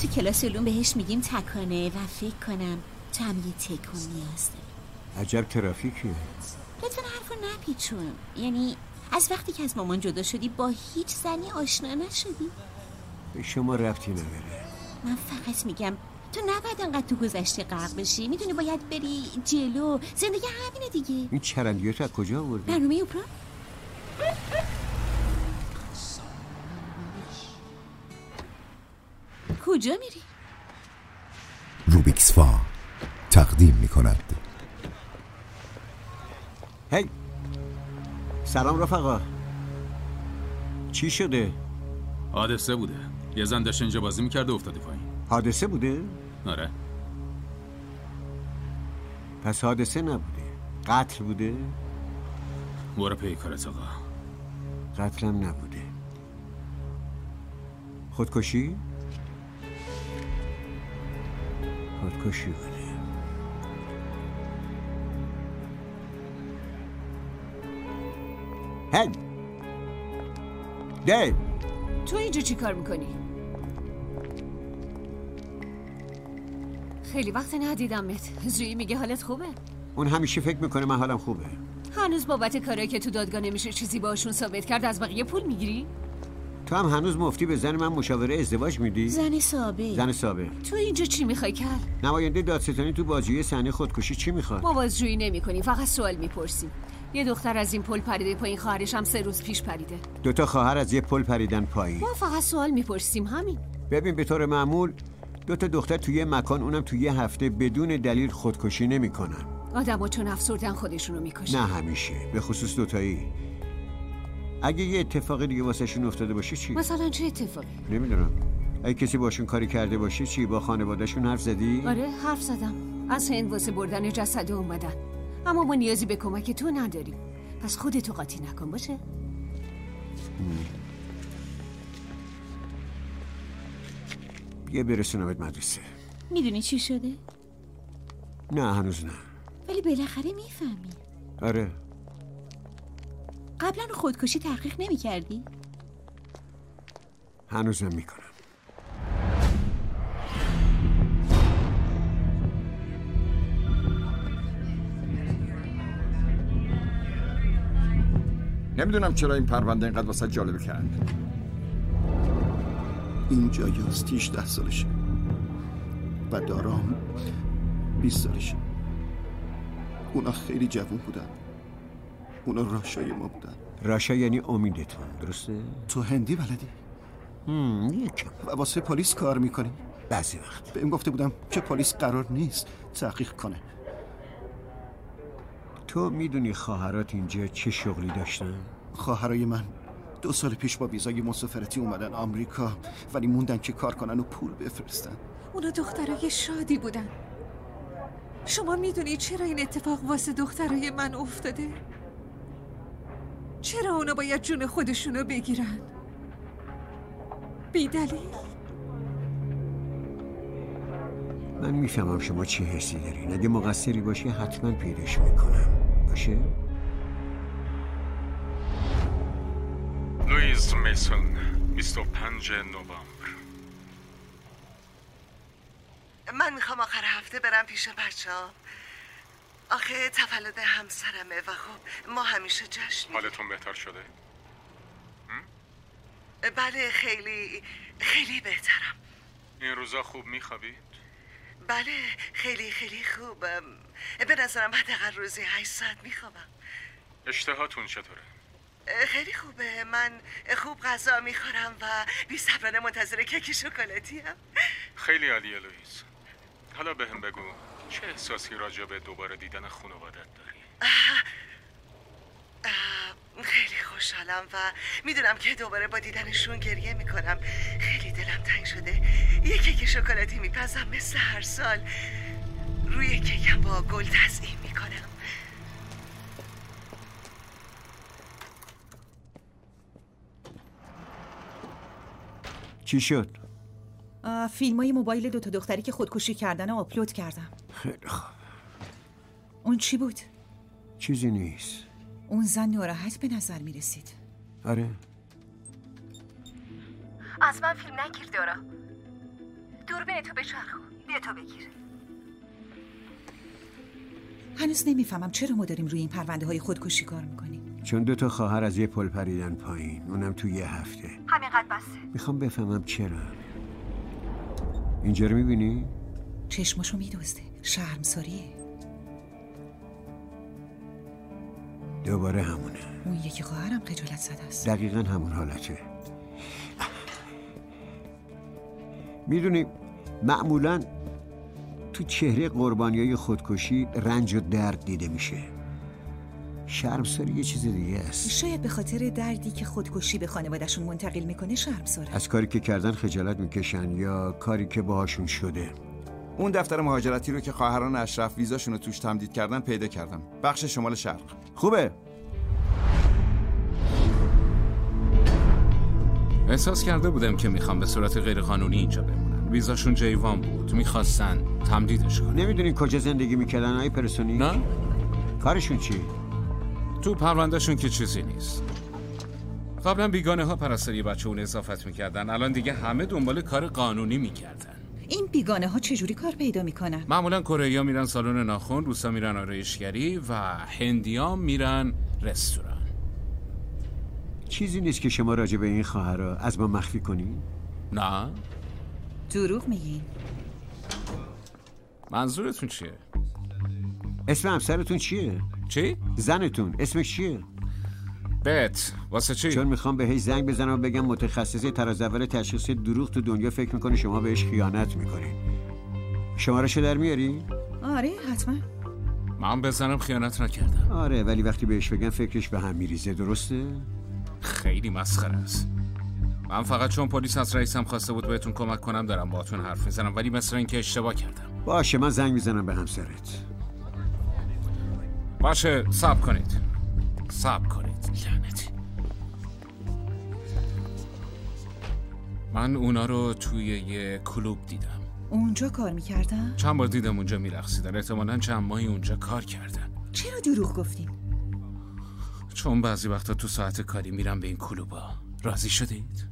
تو کلاس علوم بهش میگیم تکانه و فکر کنم تو هم یه تکون نیاز داری. عجب ترافیکیه. لطفا حرفو نپیچون. یعنی از وقتی که از مامان جدا شدی با هیچ زنی آشنا نشدی؟ به شما ربطی نداره. من فقط میگم تو نباید انقدر تو گذشته غرق بشی. میدونی باید بری جلو. زندگی همینه دیگه. این چرندیات از کجا آوردی؟ برنامه اوپرا؟ کجا میری؟ روبیکس فا تقدیم میکند. هی سلام رفقا. چی شده؟ حادثه بوده. یه زن داشت اینجا بازی میکرده افتاده پایین. حادثه بوده؟ آره. پس حادثه نبوده. قتل بوده؟ برو پی کارت آقا. قتلم نبوده. خودکشی؟ خودکشی بوده. هی دیو، تو اینجا چی کار میکنی؟ خیلی وقت ندیدمت. زویی میگه حالت خوبه؟ اون همیشه فکر میکنه من حالم خوبه. هنوز بابت کارایی که تو دادگاه نمیشه چیزی باشون ثابت کرد از بقیه پول میگیری؟ تو هم هنوز مفتی به زن من مشاوره ازدواج میدی؟ زن سابق. زن سابق. تو اینجا چی میخوای کرد؟ نماینده دادستانی تو بازجویی صحنه خودکشی چی میخواد؟ ما بازجویی نمی‌کنیم، فقط سوال میپرسیم. یه دختر از این پل پریده پایین، خواهرش هم 3 روز پیش پریده. 2 خواهر از یه پل پریدن پایین. ما فقط سوال میپرسیم، همین. ببین به طور معمول 2 دختر توی یه مکان، اونم توی یه هفته، بدون دلیل خودکشی نمیکنن. آدم‌ها چون افسردن خودشونو میکشن. نه همیشه، به خصوص 2 تایی. اگه یه اتفاقی دیگه واسهشون افتاده باشه چی؟ مثلا چه اتفاقی؟ نمیدونم. اگه کسی باشون کاری کرده باشه چی؟ با خانواده‌شون حرف زدی؟ آره حرف زدم. از هند واسه بردن جسد اومدن. اما ما نیازی به کمک تو نداریم. پس خودتو قاطی نکن باشه؟ بیا برسونمت مدرسه. میدونی چی شده؟ نه هنوز نه. ولی بالاخره میفهمی. آره. قبلا رو خودکشی تحقیق نمی کردی؟ هنوزم میکنم. نمیدونم چرا این پرونده اینقدر واسه جالب کرد. اینجا یاستیش 10 سالشه و دارام 20 سالشه. اونا خیلی جوون بودن. اونا راشای ما بودن. راشا یعنی امیدتون، درسته؟ تو هندی بلدی؟ یکم. و واسه پلیس کار میکنی؟ بعضی وقت. بهم گفته بودم که پلیس قرار نیست تحقیق کنه. تو میدونی خواهرات اینجا چه شغلی داشتن؟ خواهرای من 2 سال پیش با ویزای مسافرتی اومدن آمریکا، ولی موندن که کار کنن و پول بفرستن. اونا دخترای شادی بودن. شما میدونی چرا این اتفاق واسه دخترای من افتاده؟ چرا اونا باید جون خودشونو بگیرن؟ بی دلیل؟ من میفهمم شما چه حسی دارین. اگه مقصری باشی حتما پیداش میکنم. باشه؟ لوئیز میسون 25 نوامبر. من میخوام آخر هفته برم پیش بچه‌ها. آخه تولد همسرمه و خب ما همیشه جشن. حالتون بهتر شده؟ بله خیلی خیلی بهترم. این روزا خوب میخوابید؟ بله خیلی خیلی خوب. به نظرم حداقل روزی 8 ساعت میخوابم. اشتهاتون چطوره؟ خیلی خوبه. من خوب غذا میخورم و بی‌صبرانه منتظر کیک شکلاتی ام. خیلی عالیه لوئیز. حالا بهم بگو چه احساسی راجع به دوباره دیدن خانوادت داری؟ خیلی خوشحالم و میدونم که دوباره با دیدنشون گریه میکنم. خیلی دلم تنگ شده. یه کیک شکلاتی میپزم مثل هر سال. روی کیکم با گل تزیین میکنم. چی شد؟ فیلمای موبایل 2 دختری که خودکشی کردن رو آپلود کردم. خیلی خوب. اون چی بود؟ چیزی نیست. اون زن ناراحت به نظر می رسید. آره. از من فیلم نگیر دارا. دوربین تو بچرخون. بیا تو بگیر. هنوز نمیفهمم چرا ما داریم روی این پرونده های خودکشی کار میکنیم. چون 2 خواهر از یه پل پریدن پایین، اونم تو یه هفته. همینقدر بسه. میخوام بفهمم چرا. اینجا رو میبینی؟ چشماشو میدوزده. شرمساریه. دوباره همونه. اون یکی خواهرم خجالت زده است. دقیقاً همون حالته. میدونی معمولاً تو چهره قربانیای خودکشی رنج و درد دیده میشه. شرمساری یه چیز دیگه است. شاید به خاطر دردی که خودکشی به خانواده‌شون منتقل میکنه شرمساره. از کاری که کردن خجالت میکشن یا کاری که باهاشون شده. اون دفتر مهاجرتی رو که خواهران اشرف ویزاشون رو توش تمدید کردن پیدا کردم. بخش شمال شرق. خوبه. احساس کرده بودم که میخوام به صورت غیرقانونی اینجا بمونن. ویزاشون جیوان بود. میخواستن تمدیدش کنن. نمیدونین کجا زندگی میکردن آقای پرسونی؟ نه. کارشون چی؟ تو پروندهشون که چیزی نیست. قبلا بیگانه ها پرستاری بچه اون اضافت میکردن. الان دیگه همه دنبال کار قانونی میکردن. این بیگانه ها چجوری کار پیدا میکنن؟ معمولا کره‌ای‌ها میرن سالن ناخن، روسا میرن آرایشگری و هندی‌ها میرن رستوران. چیزی نیست که شما راجع به این خواهرها از ما مخفی کنین؟ نه. دروغ میگین. منظورتون چیه؟ اسم همسرتون چیه؟ چی؟ زنتون اسمش چیه؟ بت. واسه چی؟ چون میخوام بهش زنگ بزنم و بگم متخصص طراز اول تشخیص دروغ تو دنیا فکر میکنه شما بهش خیانت میکنین. شماره‌شو در میاری؟ آره حتما. من بزنم خیانت نکردم. آره ولی وقتی بهش بگم فکرش به هم میریزه. درسته؟ خیلی مسخره است. من فقط چون پلیس از رئیسم خواسته بود بهتون کمک کنم دارم باهاتون حرف میزنم، ولی مثل اینکه اشتباه کردم. باشه من زنگ میزنم به همسرت. باشه صبر کنید. لعنتی. من اونا رو توی یه کلوب دیدم. اونجا کار میکردن؟ چند بار دیدم اونجا میرقصیدن. احتمالاً چند ماهی اونجا کار کردن. چرا دروغ گفتین؟ چون بعضی وقتا تو ساعت کاری میرم به این کلوبا. راضی شدید؟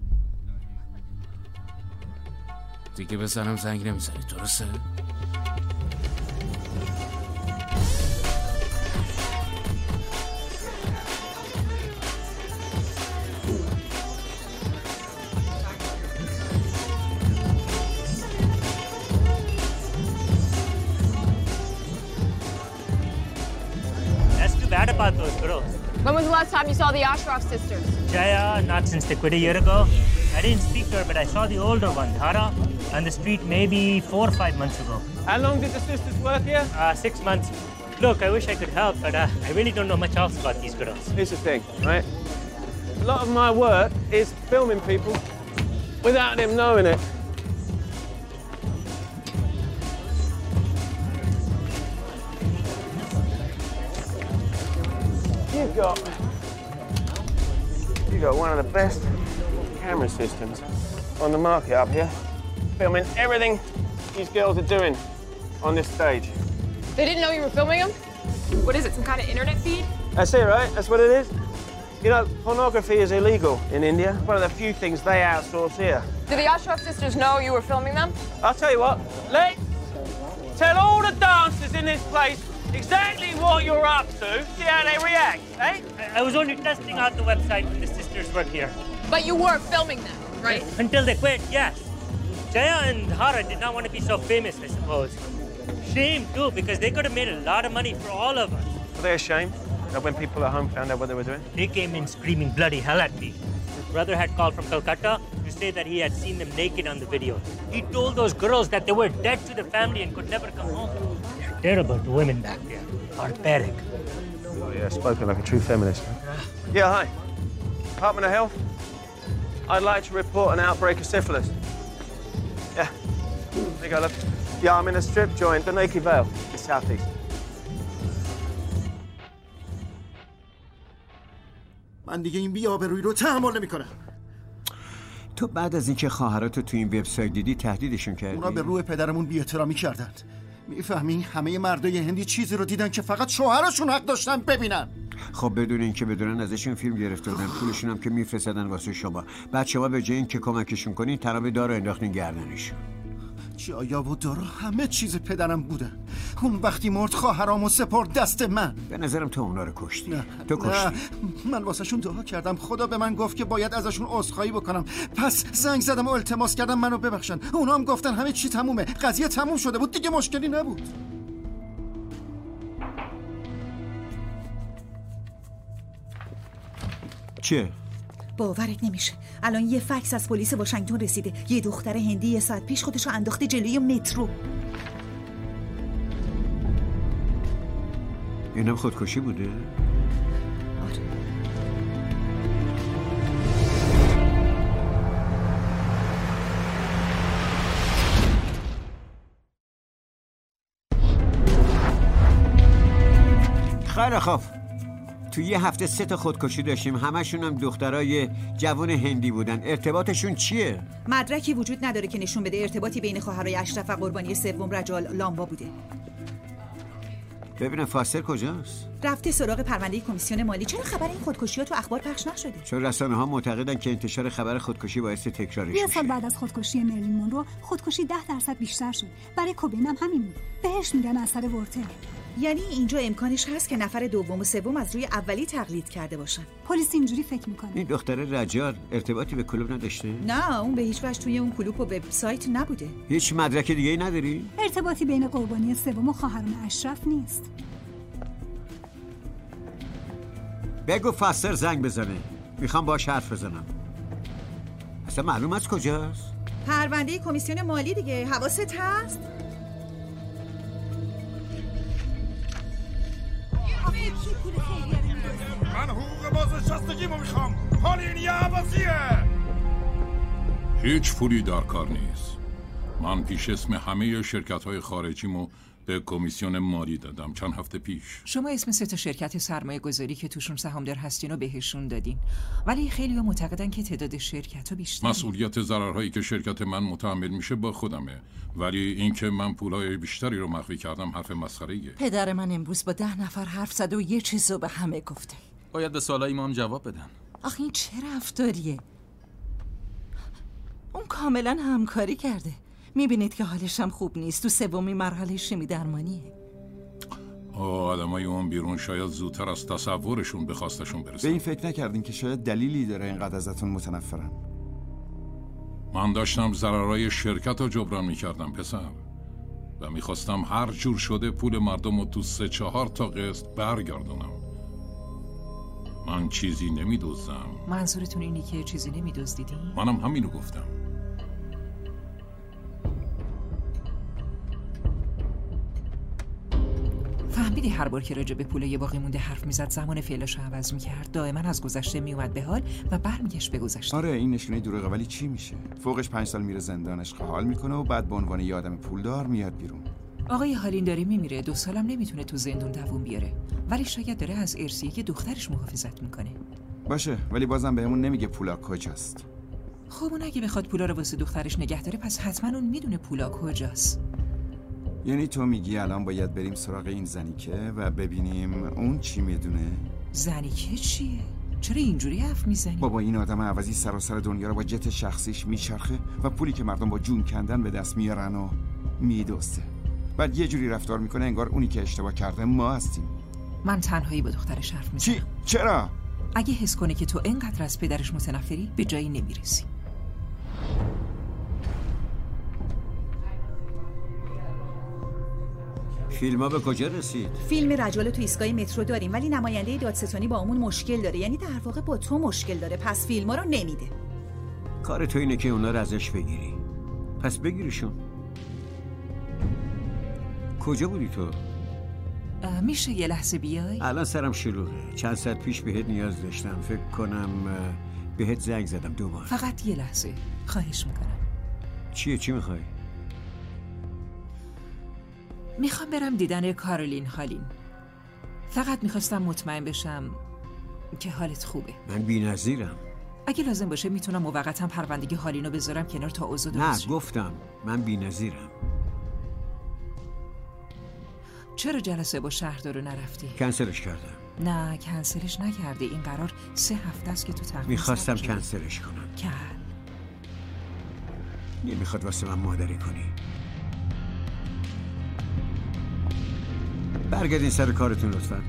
دیگه بزنم زنگ نمیزنید درسته؟ Bad about those girls. When was the last time you saw the Ashraf sisters? Jaya, not since they quit a year ago. I didn't speak to her, but I saw the older one, Dhara, on the street maybe 4 or 5 months ago. How long did the sisters work here? 6 months. Look, I wish I could help, but I really don't know much else about these girls. Here's the thing, right? A lot of my work is filming people without them knowing it. You got one of the best camera systems on the market up here, filming everything these girls are doing on this stage. They didn't know you were filming them? What is it, some kind of internet feed? That's it, right? That's what it is. You know, pornography is illegal in India. One of the few things they outsource here. Did the Ashraf sisters know you were filming them? I'll tell you what, let's tell all the dancers in this place exactly what you're up to, see how they react, eh? I was only testing out the website when the sisters were here. But you were filming them, right? Until they quit, yes. Jaya and Dhara did not want to be so famous, I suppose. Shame, too, because they could have made a lot of money for all of us. Were they ashamed that when people at home found out what they were doing? They came in screaming bloody hell at me. His brother had called from Calcutta to say that he had seen them naked on the video. He told those girls that they were dead to the family and could never come home. They're terrible to women back there. Barbaric. Oh, yeah, spoken like a true feminist. Yeah, hi. Department of Health. I'd like to report an outbreak of syphilis. Yeah. There you go, look. Yeah, I'm in a strip joint, the Naked Vale, in Southeast. من دیگه این بی‌آبرویی رو تحمل نمی‌کنم. تو بعد از اینکه خواهراتو تو این وبسایت دیدی تهدیدشون کردی؟ اونا به روح پدرمون بی‌احترامی کردند. میفهمی همه مردای هندی چیزی رو دیدن که فقط شوهرشون حق داشتن ببینن. خب بدون اینکه بدونن ازشون فیلم گرفته بودن، پولشون هم که میفرستادن واسه شما. بعد شما به جای اینکه کمکشون کنین ترابه دار رو انداختین گردنشون. جایا و دارا همه چیز پدرم بودن. اون وقتی مرد خواهرامو سپرد دست من. به نظرم تو اونا رو کشتی. نه. تو کشتی. من واسهشون دعا کردم، خدا به من گفت که باید ازشون عذرخواهی بکنم. پس زنگ زدم و التماس کردم منو ببخشن. اونا هم گفتن همه چی تمومه، قضیه تموم شده بود، دیگه مشکلی نبود. چیه؟ باورت نمیشه. الان یه فکس از پلیس واشنگتن رسیده. یه دختر هندی یه ساعت پیش خودشو انداخته جلوی مترو. اینم خودکشی بوده؟ آره. خیلی خوب. تو یه هفته 3 تا خودکشی داشتیم، همشون هم دخترای جوان هندی بودن. ارتباطشون چیه؟ مدرکی وجود نداره که نشون بده ارتباطی بین خواهرای اشرف و قربانی سوم رجال لامبا بوده. ببینم فاستر کجاست؟ رفته سراغ پرونده کمیسیون مالی. چرا خبر این خودکشی‌ها تو اخبار پخش نشده؟ چون رسانه‌ها معتقدن که انتشار خبر خودکشی باعث تکرارش یه میشه. سال بعد از خودکشی مرلین مونرو خودکشی 10% بیشتر شد. برای کوبین هم همین بود. بهش میگن اثر ورتر. یعنی اینجا امکانش هست که نفر دوم و سوم از روی اولی تقلید کرده باشن. پلیس اینجوری فکر میکنه. این دختر رجال ارتباطی به کلوب نداشته؟ نه، اون به هیچ وجه توی اون کلوب و وبسایت نبوده. هیچ مدرک دیگه‌ای نداری؟ ارتباطی بین قربانی سوم و خواهران اشرف نیست. بگو فاستر زنگ بزنه. میخوام باهاش حرف بزنم. اصلا معلوم از کجاست؟ پرونده کمیسیون مالی دیگه. حواست هست؟ من حقوق بازنشستگیمو میخوام. حال این یه عباسیه. هیچ پولی در کار نیست. من پیش اسم همه شرکت‌های خارجیمو به کمیسیون مالی دادم چند هفته پیش. شما اسم 3 تا شرکت سرمایه گذاری که توشون سهامدار هستین رو بهشون دادین، ولی خیلی ها معتقدن که تعداد شرکت ها بیشتره. مسئولیت ضررهایی که شرکت من متحمل میشه با خودمه، ولی اینکه من پولای بیشتری رو مخفی کردم حرف مسخره‌ایه. پدر من امروز با 10 نفر حرف زد و یه چیز رو به همه گفته. باید به سوالای ما هم جواب بدن. آخه این چه رفتاریه؟ اون کاملا همکاری کرده. میبینید که حالش هم خوب نیست. تو 3مین مرحله شیمی درمانیه. آدمای اون بیرون شاید زودتر از تصورشون به خواستشون برسن. به این فکر نکردین که شاید دلیلی داره اینقدر ازتون متنفرن؟ من داشتم ضررهای شرکت رو جبران میکردم پسر، و میخواستم هر جور شده پول مردم رو تو 3-4 تا قسط برگردونم. من چیزی نمیدوزم. منظورتون اینه که چیزی نمیدوزدیدین؟ منم همینو گفتم. فهمیدی هر بار که راجع به پول باقی مونده حرف میزد زمان فعلش رو عوض میکرد؟ دائما از گذشته میومد به حال و برمیگشت به گذشته. آره این نشونه دروغه، ولی چی میشه؟ فوقش 5 سال میره زندان، عشق حال میکنه و بعد به عنوان یه آدم پولدار میاد بیرون. آقای هالین داره میمیره، 2 سالم نمیتونه تو زندون دووم بیاره، ولی شاید داره از ارثیه که دخترش محافظت میکنه. باشه، ولی بازم بهمون نمیگه پولا کجاست. خب اون اگه بخواد پولا رو واسه دخترش نگه داره پس حتما اون میدونه پولا کجاست. یعنی تو میگی الان باید بریم سراغ این زنیکه و ببینیم اون چی میدونه؟ زنیکه چیه؟ چرا اینجوری حرف میزنی؟ بابا این آدم عوضی سراسر دنیا رو با جت شخصیش میچرخه و پولی که مردم با جون کندن به دست میارن و میدوسته. بعد یه جوری رفتار میکنه انگار اونی که اشتباه کرده ما هستیم. من تنهایی با دخترش حرف میزنم. چی؟ چرا؟ اگه حس کنه که تو اینقدر از پدرش متنفری به جایی نمیرسی. فیلم‌ها به کجا رسید؟ فیلم رجال تو ایستگاه مترو داریم، ولی نماینده دادستانی با همون مشکل داره. یعنی در واقع با تو مشکل داره، پس فیلم‌ها رو نمیده. کار تو اینه که اونا رو ازش بگیری. پس بگیریشون. کجا بودی تو؟ میشه یه لحظه بیای؟ الان سرم شلوغه. چند ساعت پیش بهت نیاز داشتم. فکر کنم بهت زنگ زدم 2 بار. فقط یه لحظه. خواهش میکنم. چی میخوای؟ میخوام برم دیدن کارولین هالین. فقط میخواستم مطمئن بشم که حالت خوبه. من بی‌نظیرم. اگه لازم باشه میتونم موقتا پروندگی هالینو بذارم کنار تا اوضاع درست شه. نه گفتم من بی‌نظیرم. چرا جلسه با شهردار رو نرفتی؟ کنسلش کردم. نه کنسلش نکرده. این قرار 3 هفته است که تو تقریبا میخواستم کنسلش کنم. کرد. نمیخواد واسه من مادری کنی. برگردین سر کارتون لطفاً.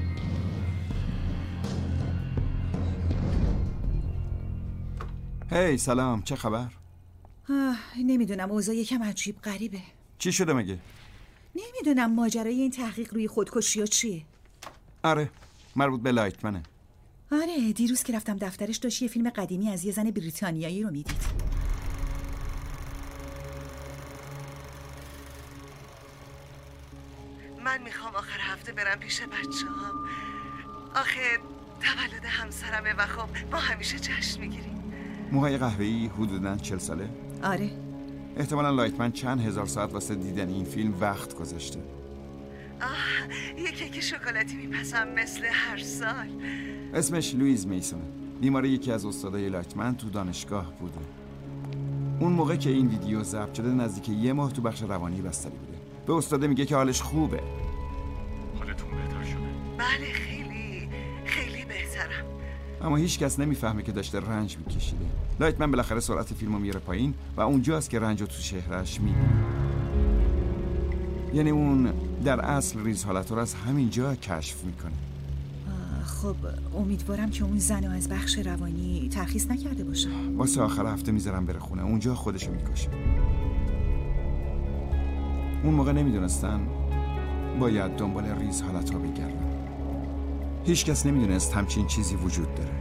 هی سلام، چه خبر؟ نمیدونم، اوضاع یکم عجیب غریبه. چی شده مگه؟ نمیدونم ماجرای این تحقیق روی خودکشی‌ها چیه. آره، مربوط به لایتمنه. آره، دیروز که رفتم دفترش داشت یه فیلم قدیمی از یه زن بریتانیایی رو میدید. من میخوام آخر هفته برم پیش بچه‌هام. آخه تولد همسرمه و خب ما همیشه جشن میگیریم. موهای قهوه‌ای حدوداً 40 ساله؟ آره. احتمالاً لایتمن چند هزار ساعت واسه دیدن این فیلم وقت گذاشته. یه کیک شکلاتی میپسم مثل هر سال. اسمش لوئیز میسونه. بیمار یکی از استادای لایتمن تو دانشگاه بوده. اون موقع که این ویدیو ضبط شده نزدیک 1 ماه تو بخش روانی بستری بوده. به استاده میگه که حالش خوبه. حالتون بهتر شده؟ بله، خیلی بهترم. اما هیچ کس نمیفهمه که داشته رنج میکشیده. لایتمن بالاخره سرعت فیلمو میاره پایین و اونجاست که رنجو تو چهرهش میبینه. یعنی اون در اصل ریز حالتو رو از همین جا کشف میکنه. خب امیدوارم که اون زنو از بخش روانی ترخیص نکرده باشه. واسه آخر هفته میذارم بره خونه، اونجا خودشو میکشه. اون موقع نمیدونستن باید دنبال ریز حالتها بگردن. هیچ کس نمیدونست همچین چیزی وجود داره.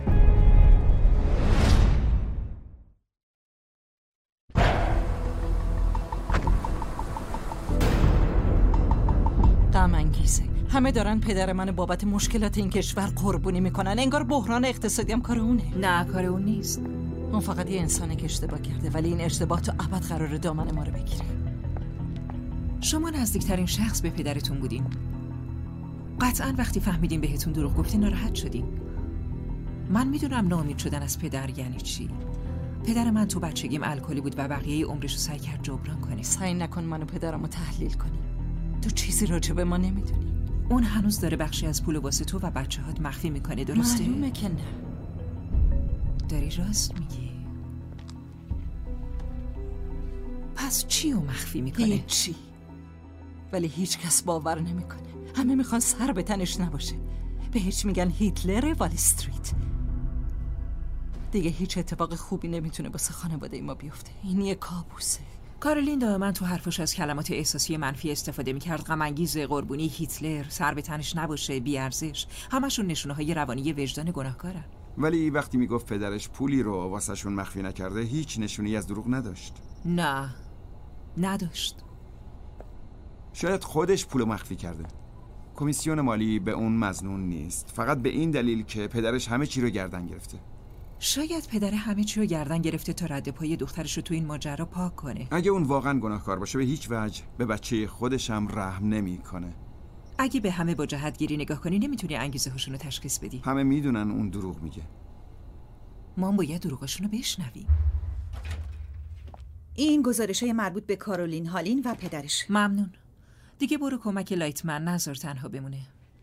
غم انگیزه. همه دارن پدر من بابت مشکلات این کشور قربونی میکنن. انگار بحران اقتصادی هم کار اونه. نه، کار اون نیست. اون فقط یه انسانه که اشتباه کرده، ولی این اشتباه تو ابد قراره دامن ما رو بگیره. شما نزدیکترین شخص به پدرتون بودین. قطعاً وقتی فهمیدین بهتون دروغ گفتین ناراحت شدین. من میدونم ناامید شدن از پدر یعنی چی. پدر من تو بچگیم الکلی بود و بقیه عمرش رو سعی کرد جبران کنه. سعی نکن منو پدرمو تحلیل کنی. تو چیزی راجع به ما نمیدونی. اون هنوز داره بخشی از پول واسه تو و بچه‌هات مخفی میکنه، درسته؟ معلومه که نه. داری راست میگی. پس چی رو مخفی میکنه؟ هیچی. ولی هیچ کس باور نمیکنه. همه میخوان سر به تنش نباشه. بهش میگن هیتلر وال استریت. دیگه هیچ اتفاق خوبی نمیتونه واسه خانواده ما بیفته. این یه کابوسه. کارولین دائما تو حرفش از کلمات احساسی منفی استفاده میکرد. غم انگیز، قربونی، هیتلر، سر به تنش نباشه، بی‌ارزش. همشون نشونه‌های روانی وجدان گناهکارن. ولی وقتی میگفت پدرش پولی رو واسهشون مخفی نکرده، هیچ نشونی از دروغ نداشت. نه، نداشت. شاید خودش پولو مخفی کرده. کمیسیون مالی به اون مظنون نیست، فقط به این دلیل که پدرش همه چی رو گردن گرفته. شاید پدر همه چی رو گردن گرفته تا رد پای دخترش رو تو این ماجرا پاک کنه. اگه اون واقعا گناهکار باشه به هیچ وجه به بچه خودش هم رحم نمیکنه. اگه به همه با جهتگیری نگاه کنی نمیتونی انگیزه هاشون رو تشخیص بدی. همه میدونن اون دروغ میگه. ما هم باید دروغاشون رو بشنویم. این گزارش‌های مربوط به کارولین هالین و پدرش. ممنون. دیگه برو کمک لایتمن، نذار تنها بمونه.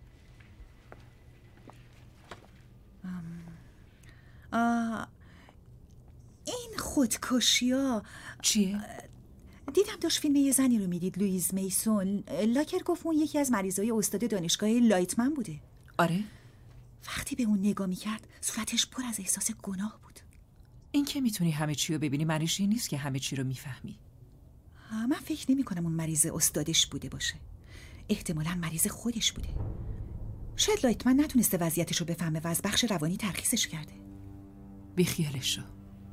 این خودکشی‌ها چیه؟ دیدم داشت فیلم یه زنی رو میدید، لوئیز میسون. لاکر گفت اون یکی از مریضای استاد دانشگاه لایتمن بوده. آره؟ وقتی به اون نگاه میکرد صورتش پر از احساس گناه بود. این که میتونی همه چی رو ببینی معنیش این نیست که همه چی رو میفهمی. من فکر نمی کنم اون مریض استادش بوده باشه. احتمالاً مریض خودش بوده. شاید لایتمن نتونسته وضعیتش رو بفهمه و از بخش روانی ترخیصش کرده. بیخیالش شو.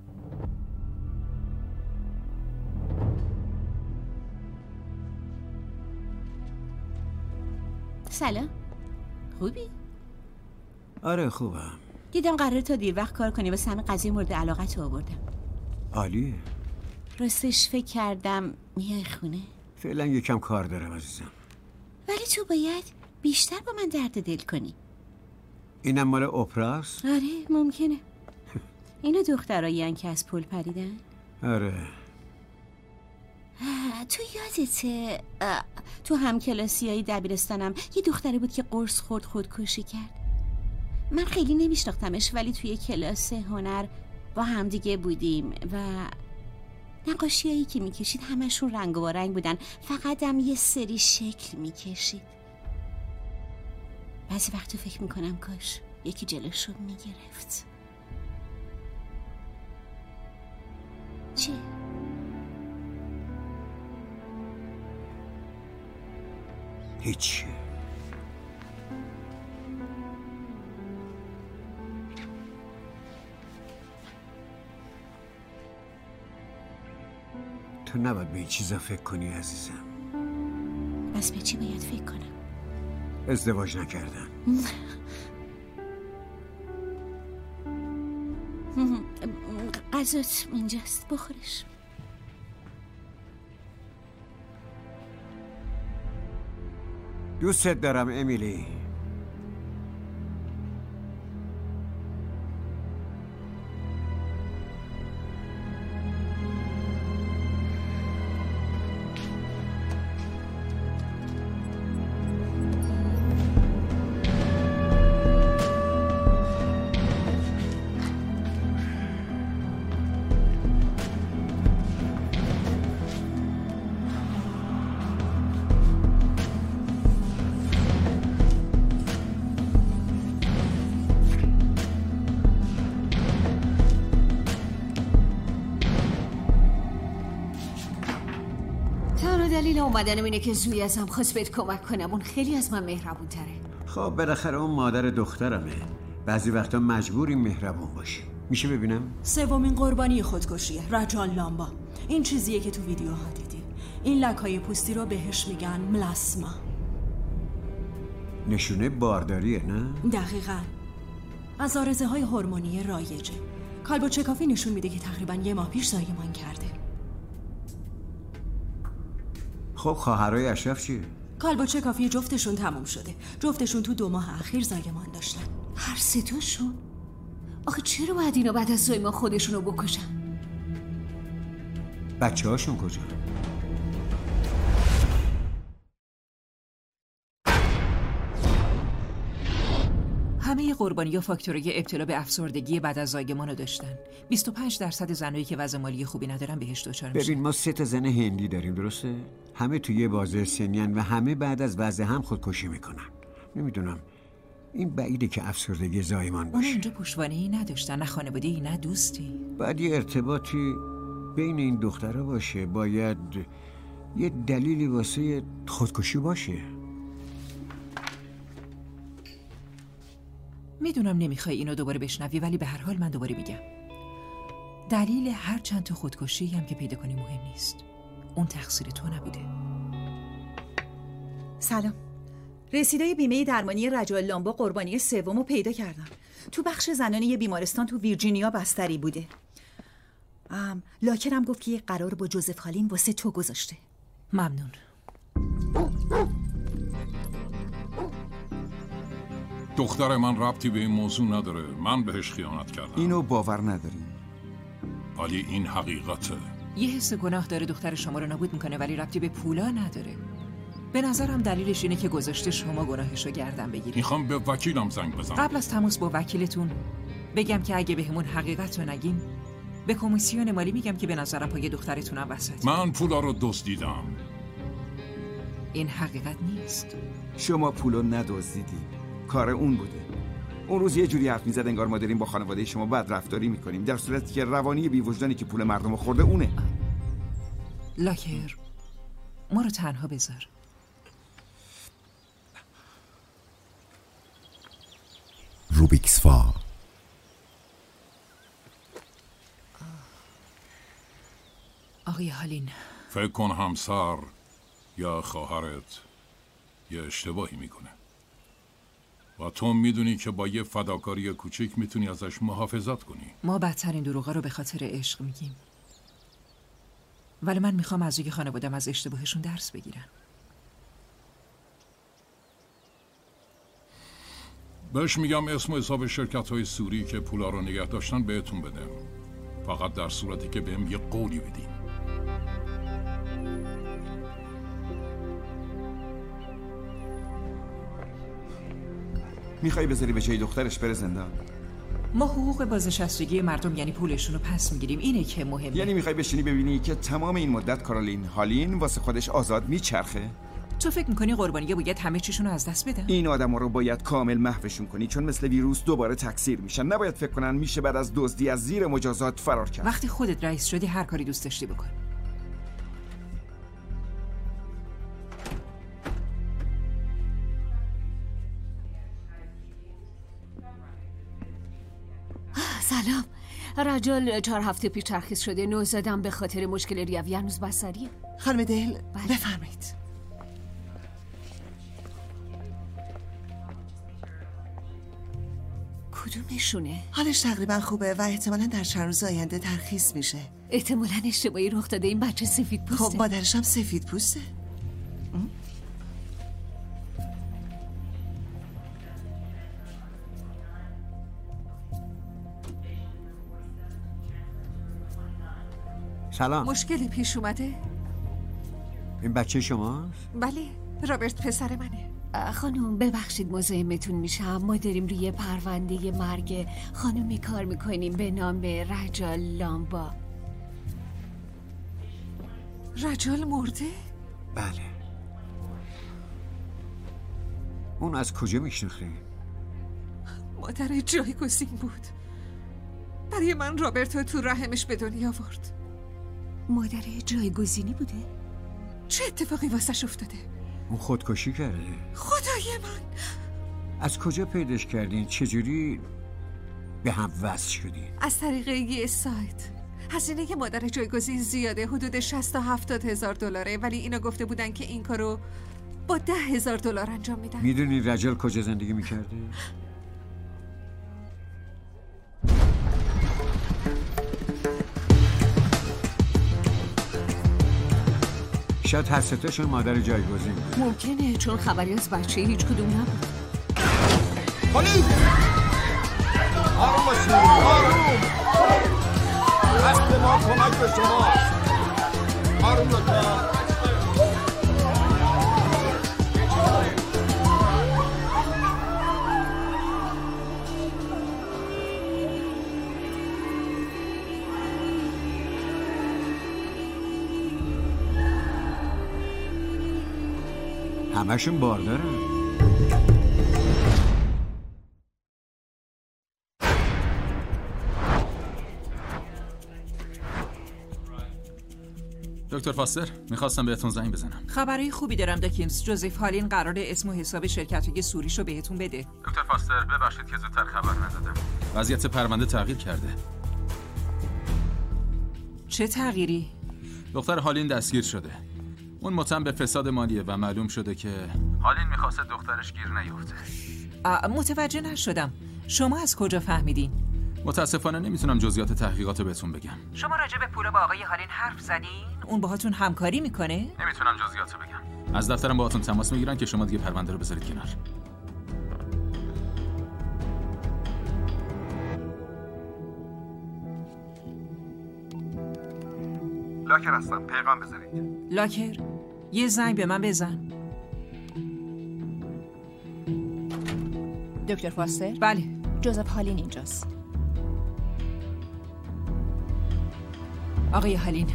سلام. خوبی؟ آره خوبم. دیدم قراره تا دیر وقت کار کنی و همین قضیه مورد علاقت رو آوردم. عالیه. راستش فکر کردم میای خونه. فعلا یکم کار دارم عزیزم. ولی تو باید بیشتر با من درد دل کنی. اینم مال اپراست؟ آره ممکنه. اینو دخترایی که از پل پریدن؟ آره. تو یادته تو همکلاسیای دبیرستانم یه دختری بود که قرص خورد خودکشی کرد. من خیلی نمیشناختمش ولی توی کلاس هنر با همدیگه بودیم و نقاشیایی که میکشید همشون رنگ و رنگ بودن، فقط هم یه سری شکل میکشید. بعضی وقتا فکر میکنم کاش یکی جلوشو میگرفت. چی؟ هیچی. تو نباید به این چیزا فکر کنی عزیزم. بس به چی باید فکر کنم؟ ازدواج نکردن. غذات اینجاست، بخورش. دوستت دارم امیلی. دلیل اومدنم اینه که زوی ازم خواست بهت کمک کنم. اون خیلی از من مهربون تره. خب بالاخره اون مادر دخترمه. بعضی وقتا مجبوریم مهربون باشی. میشه ببینم؟ سومین قربانی خودکشیه، رجال لامبا. این چیزیه که تو ویدیوها دیدی. این لک‌های پوستی رو بهش میگن ملاسما. نشونه بارداریه نه؟ دقیقاً. از آرزه‌های هورمونی رایجه. کالبوچکافی نشون میده که تقریباً 1 ماه پیش زایمان کرده. خب خواهرای اشرف چیه؟ کالبوچکافی جفتشون تموم شده. جفتشون تو 2 ماه اخیر زایمان داشتن. هر 3 تاشون؟ آخه چرا باید اینا بعد از زایمان خودشونو بکشن؟ بچه هاشون کجا؟ همه قربانی‌ها فاکتورهای ابتلا به افسردگی بعد از زایمان رو داشتن. 25% زنایی که وضع مالی خوبی ندارن بهش دچار میشن. ببین ما 3 تا زن هندی داریم، درسته؟ همه توی یه بازه سنین و همه بعد از وضع هم خودکشی میکنن. نمیدونم این بعیده که افسردگی زایمان باشه. اون اینجا پشتوانه‌ای نداشتن، نه خانواده‌ای نه دوستی. باید یه ارتباطی بین این دخترها باشه. باید یه دلیلی واسه خودکشی باشه. میدونم نمیخوای اینو دوباره بشنوی، ولی به هر حال من دوباره میگم. دلیل هر چند تا خودکشی هم که پیدا کنی مهم نیست. اون تقصیر تو نبوده. سلام. رسیدای بیمه درمانی رجال لامبا قربانی سومو پیدا کردم. تو بخش زنانه یه بیمارستان تو ویرجینیا بستری بوده. لاکرم گفت که یه قرار با جوزف هالین واسه تو گذاشته. ممنون. دختر من ربطی به این موضوع نداره. من بهش خیانت کردم. اینو باور نداریم. ولی این حقیقته. یه حس گناه داره دختر شما رو نابود میکنه، ولی ربطی به پولا نداره. به نظرم دلیلش اینه که گذاشته شما گناهشو گردن بگیرید. میخوام به وکیلم زنگ بزنم. قبل از تماس با وکیلتون بگم که اگه بهمون حقیقت رو نگین، به کمیسیون مالی میگم که به نظرم پای دخترتونم وسط. من پولا رو دزدیدم. این حقیقت نیست. شما پولو ندزدیدی. کار اون بوده. اون روز یه جوری حرف میزد انگار ما داریم با خانواده شما بد رفتاری میکنیم، در صورتی که روانی بی‌وجدانی که پول مردم خورده اونه. لاکر، ما رو تنها بذار. روبیکس فا. آقای هالین، فکر کن همسر یا خواهرت یه اشتباهی میکنه و تو میدونی که با یه فداکاری کوچیک میتونی ازش محافظت کنی. ما بدترین دروغا رو به خاطر عشق میگیم، ولی من میخوام از روی خانوادم از اشتباهشون درس بگیرن. بهش میگم اسم و حساب شرکت‌های سوری که پولا رو نگه داشتن بهتون بده، فقط در صورتی که بهم یه قولی بدی. میخوای بذاری به جای دخترش بره زندان؟ ما حقوق بازنشستگی مردم یعنی پولشون رو پس میگیریم، اینه که مهمه. یعنی میخوای بشینی ببینی که تمام این مدت کارولین هالین واسه خودش آزاد میچرخه؟ تو فکر میکنی قربانی‌ها باید همه چیشون رو از دست بدن؟ این آدما رو باید کامل محوشون کنی، چون مثل ویروس دوباره تکثیر میشن. نباید فکر کنن میشه بعد از دزدی از زیر مجازات فرار کرد. وقتی خودت رئیس شدی هر کاری دوست داشتی بکن. سلام. رجل 4 هفته پیش ترخیص شده. نوزادم به خاطر مشکل ریوی هنوز بستریه. خانم دل بفرمایید. کدومشونه؟ حالش تقریبا خوبه و احتمالاً در چند روز آینده ترخیص میشه. احتمالاً اشتباهی رخ داده. این بچه سفید پوسته. خب مادرش هم سفید پوسته. سلام. مشکلی پیش اومده؟ این بچه شماست؟ بله، رابرت پسر منه. خانم ببخشید مزاحمتون میشم. ما داریم روی پرونده مرگ خانمی کار میکنیم به نام رجال لامبا. رجال مرده؟ بله. اون از کجا میشناختی؟ مادر جایگزین بود. برای من رابرتو تو رحمش به دنیا آورد. مادر جایگزینی بوده؟ چه اتفاقی واسش افتاده؟ اون خودکشی کرده. خدای من! از کجا پیداش کردین؟ چجوری به هم وصل شدین؟ از طریق یه سایت. هزینه مادر جایگزین زیاده، حدود 60 تا 70 هزار دلاره، ولی اینا گفته بودن که این کارو با 10,000 دلار انجام میدن. میدونی رجل کجا زندگی میکرده؟ شاید هر ستاشون مادر جایگزین بود. ممکنه، چون خبری از بچه هیچ کدوم نبود. پلیس! آروم باشید، آروم! دست ما کمک به شماست. آروم لطفا. همشون باردارن. دکتر فاستر، میخواستم بهتون زنگ بزنم. خبرای خوبی دارم داکینز. جوزف هالین قراره اسم و حساب شرکت‌های سوریشو بهتون بده. دکتر فاستر، ببخشید که زودتر خبر ندادم. وضعیت پرونده تغییر کرده. چه تغییری؟ دختر هالین دستگیر شده. اون متهم به فساد مالیه و معلوم شده که هالین میخواسته دخترش گیر نیفته. متوجه نشدم. شما از کجا فهمیدین؟ متاسفانه نمیتونم جزئیات تحقیقات بهتون بگم. شما راجع به پول با آقای هالین حرف زدین؟ اون باهاتون همکاری میکنه؟ نمیتونم جزئیاتو بگم. از دفترم باهاتون تماس میگیرن که شما دیگه پرونده رو بذارید کنار. لاکر هستم، پیغام بذارید. لاکر؟ یه زنگ به من بزن. دکتر فاستر؟ بله. جوزف هالین اینجاست. آقای هالین،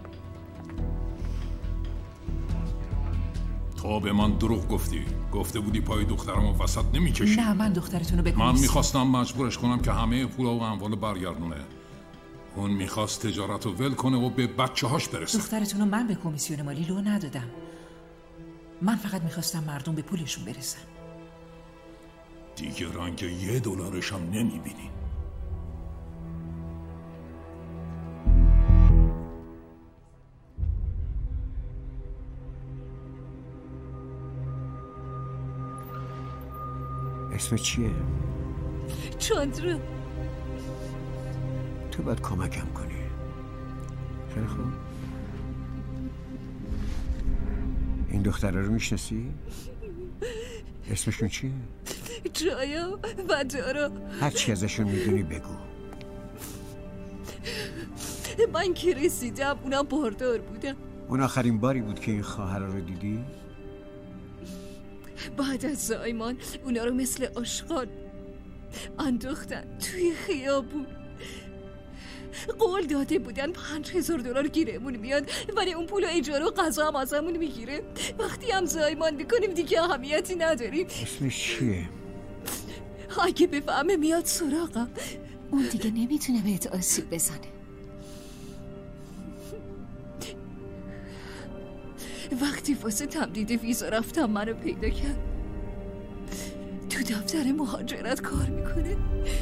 تو به من دروغ گفتی. گفته بودی پای دخترمو وسط نمیکشی. نه، من دخترتونو به من میخواستم مجبورش کنم که همه پولا و اموال برگردونه. اون میخواست تجارت رو ول کنه و به بچه هاش برسه. دخترتونو من به کمیسیون مالی لو ندادم. من فقط میخواستم مردم به پولشون برسن. دیگه رنگ $1 هم نمیبینی. اسم چیه؟ چاندرا. تو باید کمکم کنی. خیلی خوب. این دختره رو میشناسی؟ اسمشون چیه؟ جایا و دارا. هر چی ازشون میدونی بگو. من که رسیدم اونا باردار بودن. اون آخرین باری بود که این خواهر رو دیدی؟ بعد از زایمان اونا رو مثل آشغال انداختن توی خیابون. قول داده بودن $5,000 گیرمون میاد، ولی اون پول اجاره و غذا هم ازمون میگیره. وقتی هم زایمان میکنیم دیگه اهمیتی نداریم. اسمش چیه؟ اگه بفهمه میاد سراغم، اون دیگه نمیتونه بهت آسیب بزنه. وقتی واسه تمدید ویزا رفتم منو پیدا کرد. تو دفتر مهاجرت کار میکنه.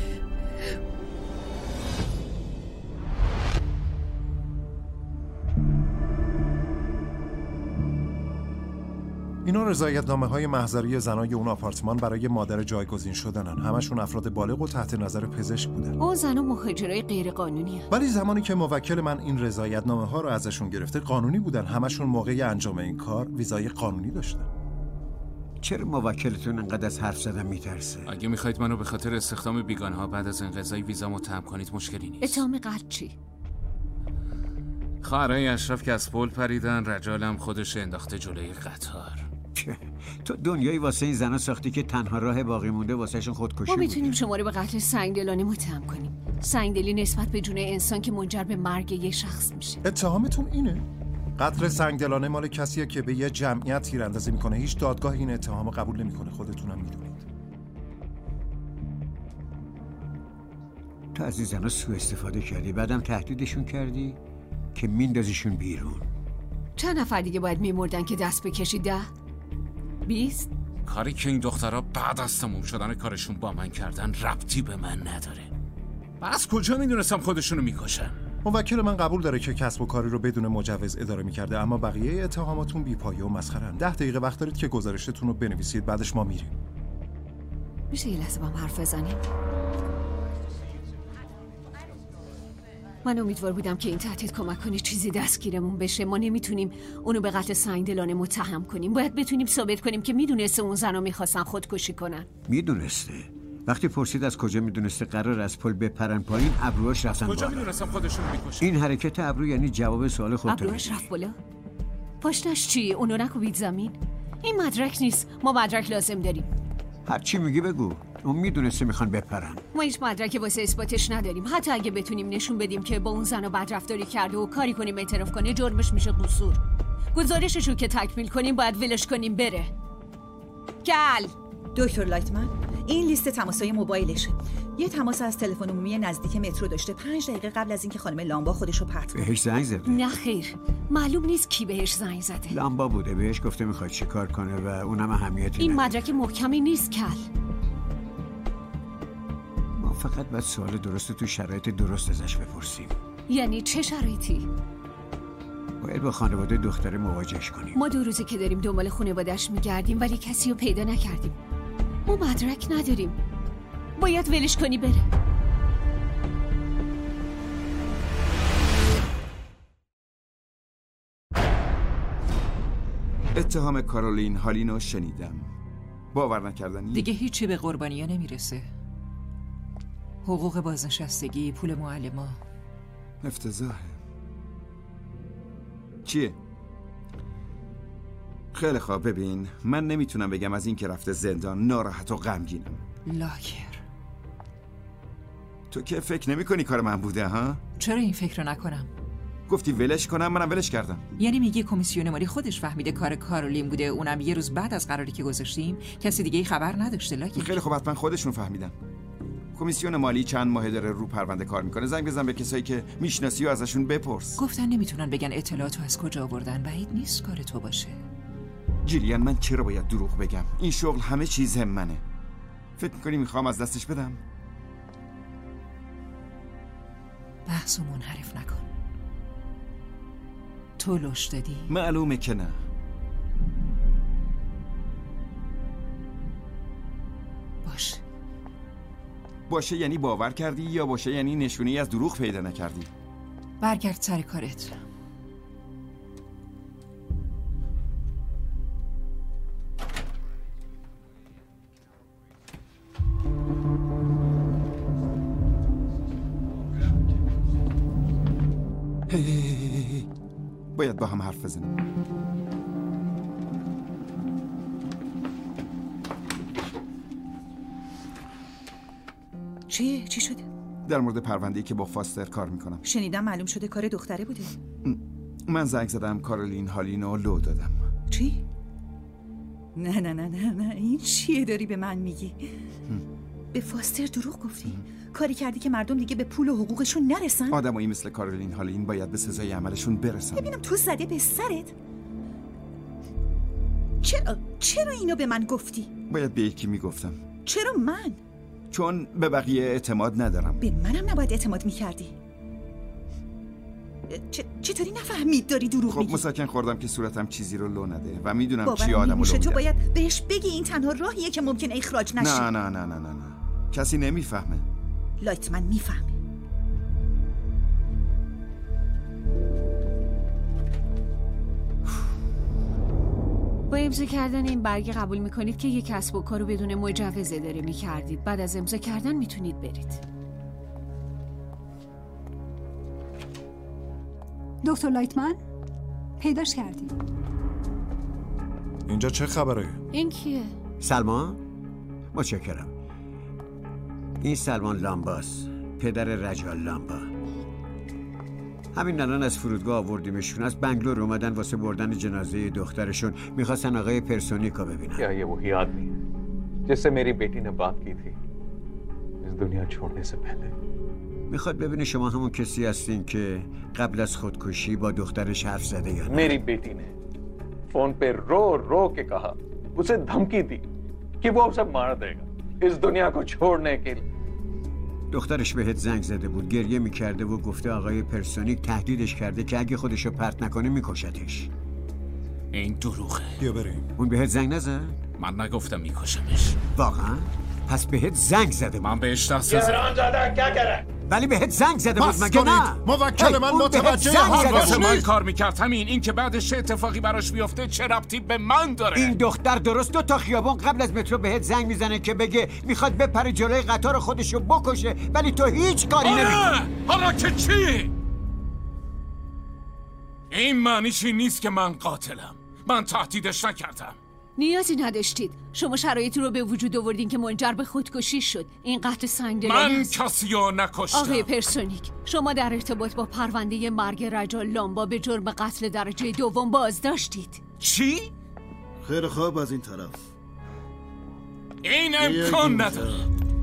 اینا رضایتنامه‌های محضری زنای اون آپارتمان برای مادر جایگزین شدنن. همشون افراد بالغ و تحت نظر پزشک بودن. اون زنا مهاجرای غیر قانونی هست. ولی زمانی که موکل من این رضایتنامه‌ها رو ازشون گرفته قانونی بودن. همشون موقع انجام این کار ویزای قانونی داشتن. چرا موکلتون انقدر از حرف زدن میترسه؟ اگه میخواید منو به خاطر استخدام بیگانه‌ها بعد از انقضای ویزا متهم کنید مشکلی نیست. اتهام قتل چی؟ خواهرای اشرف که از پل پریدن، رجالم خودش انداخته جلوی قطار. تو دنیایی واسه این زنا ساختی که تنها راه باقی مونده واسهشون خودکشی ما بود. میتونیم شما رو به قتل سنگدلانه متهم کنیم. سنگدلی نسبت به جون انسان که منجر به مرگ یه شخص میشه. اتهامتون اینه؟ قتل سنگدلانه مال کسیه که به یه جمعیت تیراندازی میکنه. هیچ دادگاه این اتهام قبول نمیکنه. خودتونم میدونید. تو از این زنا سوء استفاده کردی، بعدم تهدیدشون کردی که میندازیشون بیرون. چند نفر دیگه باید میمردن که دست بکشی؟ 10؟ 20؟ کاری که این دخترها بعد از تموم شدن کارشون با من کردن ربطی به من نداره. من از کجا میدونستم خودشونو میکشن؟ موکل من قبول داره که کسب و کاری رو بدون مجوز اداره میکرده، اما بقیه اتهاماتون بی‌پایه و مسخره‌اند. 10 دقیقه وقت دارید که گزارشتون رو بنویسید، بعدش ما میریم. میشه یه لحظه با هم حرف بزنیم؟ من امیدوار بودم که این تهدید کمک کنه چیزی دستگیرمون بشه. ما نمیتونیم اونو به قتل سنگدلانه متهم کنیم. باید بتونیم ثابت کنیم که میدونسته اون زنا میخواستن خودکشی کنن. میدونسته؟ وقتی پرسید از کجا میدونسته قرار از پل بپرن پایین، ابروهاش رفتن بالا. کجا میدونستم خودشون میکشن؟ این حرکت ابرو یعنی جواب سوال خودت. ابروهاش رفت بالا؟ پاشنش چی؟ اونو نکوبید زمین؟ این مدرک نیست. ما مدرک لازم داریم. هر چی میگی بگو. اون میدونسته میخوان بپرن. ما هیچ مدرکی واسه اثباتش نداریم. حتی اگه بتونیم نشون بدیم که با اون زنا بدرفتاری کرده و کاری کنیم اعتراف کنه، جرمش میشه قصور. گزارششو که تکمیل کنیم باید ولش کنیم بره. کل دکتر لایتمن، این لیست تماس‌های موبایلشه. یه تماس از تلفن عمومی نزدیک مترو داشته 5 دقیقه قبل از اینکه خانم لامبا خودشو پرت کنه. بهش زنگ زده؟ نه خیر، معلوم نیست کی بهش زنگ زده. لامبا بوده، بهش گفته میخواد چیکار کنه و اونم اهمیتی این نداره. مدرک محکمی نیست کل. ما فقط باید سوال درست تو شرایط درست ازش بپرسیم. یعنی چه شرایطی؟ باید با خانواده دختره مواجهش کنیم. ما 2 روزه که داریم دنبال خانواده‌اش میگردیم ولی کسی رو پیدا نکردیم. ما مدرک نداریم. باید ولش کنی بره. اتهام کارولین هالینو شنیدم. باور نکردنی؟ دیگه هیچی به قربانی‌ها نمیرسه. حقوق بازنشستگی، پول معلما. افتضاحه. چیه؟ خیلی خوب، ببین من نمیتونم بگم از این که رفته زندان ناراحت و غمگینم. لاکر، تو که فکر نمی کنی کار من بوده ها؟ چرا این فکر رو نکنم؟ گفتی ولش کنم، منم ولش کردم. یعنی میگی کمیسیون مالی خودش فهمیده کار کارولین بوده، اونم یه روز بعد از قراری که گذاشتیم؟ کسی دیگه خبر نداشته؟ لاکر خیلی خوب، حتما خودشون فهمیدن. کمیسیون مالی چند ماه داره رو پرونده کار میکنه. زنگ بزن به کسایی که میشناسی و ازشون بپرس. گفتن نمیتونن بگن اطلاعاتو از کجا آوردن. بعید نیست کار تو باشه. جیلیان، من چرا باید دروغ بگم؟ این شغل همه چیز منه. فکر میکنی میخوام از دستش بدم؟ بحثو منحرف نکن. تو لوش دادی؟ معلومه که نه. باشه یعنی باور کردی یا باشه یعنی نشونی از دروغ پیدا نکردی؟ برگرد سر کارت. باید با هم حرف بزنیم. چیه؟ چی شده؟ در مورد پرونده‌ای که با فاستر کار میکنم. شنیدم معلوم شده کار دختره بوده. من زنگ زدم کارولین هالین رو لو دادم. چی؟ نه این چیه داری به من میگی؟ به فاستر دروغ گفتی؟ کاری کردی که مردم دیگه به پول و حقوقشون نرسن؟ آدمایی مثل کارولین هالین باید به سزای عملشون برسن. ببینم تو زده به سرت؟ چرا اینو به من گفتی؟ باید به یکی میگفتم. چرا من؟ چون به بقیه اعتماد ندارم. به منم نباید اعتماد میکردی. چطوری نفهمید داری دروغ میگی؟ خب مسکن خوردم که صورتم چیزی رو لو نده و میدونم چی باورم آدمو نمیشه. لو تو میده. باید بهش بگی این تنها راهیه که ممکنه اخراج نشه. نه کسی نمیفهمه. لایتمن میفهمه. با امضا کردن این برگ قبول میکنید که یک کسب و کار رو بدون مجوز اداره میکردید. بعد از امضا کردن میتونید برید. دکتر لایتمن پیداش کردیم. اینجا چه خبره؟ این کیه؟ سلمان؟ متشکرم. این سلمان لامباس، پدر رجال لامبا. همین الان از فرودگاه آوردیمشون. از بنگلور اومدن واسه بردن جنازه دخترشون. میخواستن آقای پرسونیک رو ببینن. क्या ये वही आदमी है जिससे मेरी बेटी ने बात की थी इस दुनिया छोड़ने से पहले? میخواد ببینه شما همون کسی هستین که قبل از خودکشی با دخترش حرف زده یا نه. मेरी बेटी ने फोन पे रो के कहा उसे धमकी दी कि वो उसे मार देगा इस दुनिया को छोड़ने के लिए. دخترش بهت زنگ زده بود، گریه میکرده و گفته آقای پرسونیک تهدیدش کرده که اگه خودشو پرت نکنه میکشتش. این دروغه. بیا بریم. اون بهت زنگ نزد؟ من نگفتم میکشمش. واقعا؟ پس بهت زنگ زده بود. من بهش دست نزدم. ولی بهت زنگ زده بود مگه نه؟ موکل من متوجه حال واسه من کار میکرد. همین این که بعدش چه اتفاقی براش بیفته چه ربطی به من داره؟ این دختر درست 2 تا خیابون قبل از مترو بهت زنگ میزنه که بگه میخواد بپره جلوی قطار خودشو بکشه، ولی تو هیچ کاری نمیکنی. حالا که چی؟ این معنیش این نیست که من قاتلم. من تهدیدش نکردم. نیازی نداشتید. شما شرایطی رو به وجود آوردین که منجر به خودکشی شد. این قتل سنگدلی من کسی رو نکشتم. آقای پرسونیک، شما در ارتباط با پرونده مرگ رجال لامبا به جرم قتل درجه 2 بازداشتید. چی؟ خیلی خوب از این طرف. این امکان نداره.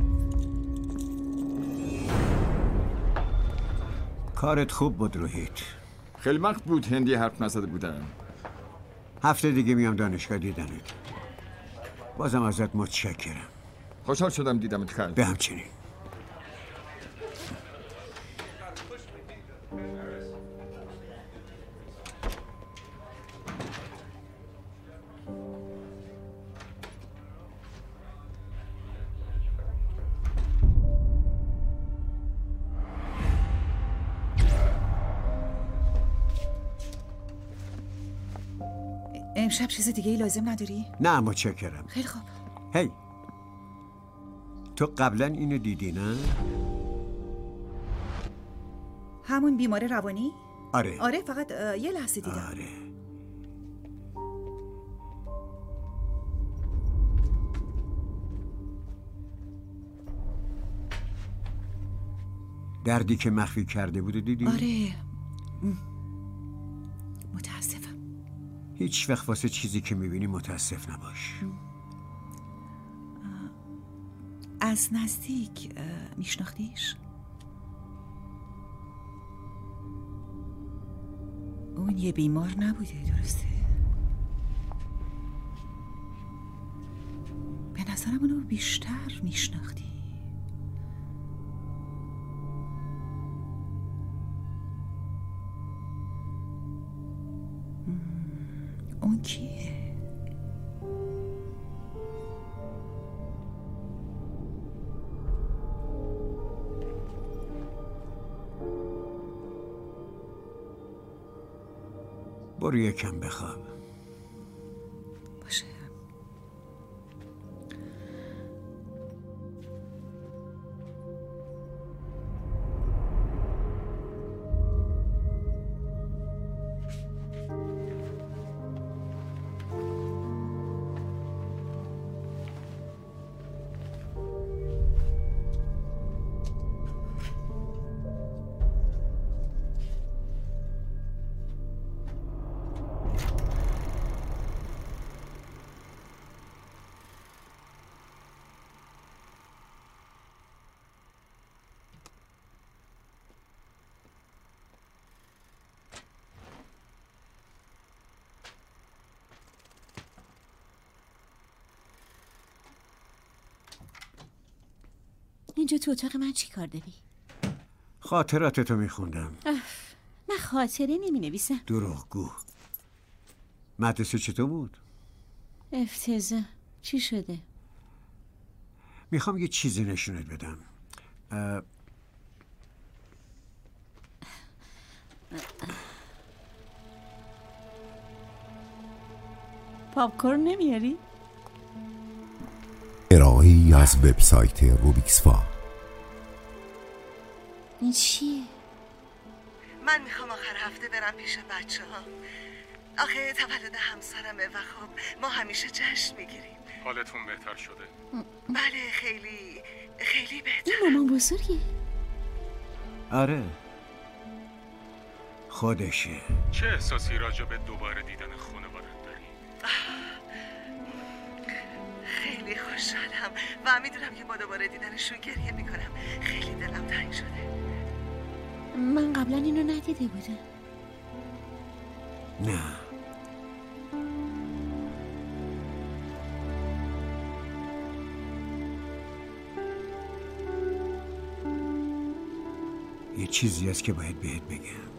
کارت خوب بود روحیت. خیلی وقت بود هندی حرف نزده بودم. هفته دیگه میام دانشگاه دیدنت. بازم ازت متشکرم. خوشحال شدم دیدمت خالد. به همچنین. امشب چیز دیگه ای لازم نداری؟ نه متشکرم. خیلی خوب. هی تو قبلا اینو دیدی نه؟ همون بیمار روانی؟ آره فقط یه لحظه دیدم. آره. دردی که مخفی کرده بوده دیدی؟ آره. متاسفم. هیچ وقت واسه چیزی که میبینی متاسف نباش. از نزدیک میشناختیش؟ اون یه بیمار نبوده درسته؟ به نظرم اونو بیشتر میشناختی. اون کیه؟ برو یکم بخواب. باشه. اینجا تو اتاق من چی کار داری؟ خاطراتتو میخوندم. من خاطره نمی نویسم. دروغگو. مدرسه چطور بود؟ افتضاح. چی شده؟ میخوام یه چیزی نشونت بدم. پاپکورن نمیاری؟ ارائه‌ای از وبسایت روبیکس فا. این چیه؟ من میخوام آخر هفته برم پیش بچه ها. آخه تولد همسرمه و خب ما همیشه جشن میگیریم. حالتون بهتر شده؟ بله خیلی بهتر. این مامان بزرگه؟ آره خودشه. چه احساسی راجع به دوباره دیدن خانواده‌ات داری؟ خیلی خوشحالم و میدونم که با دوباره دیدنشون گریه میکنم. خیلی دلم تنگ شده. من قبلا اینو ندیده بودم. نه یه چیزی هست که باید بهت بگم.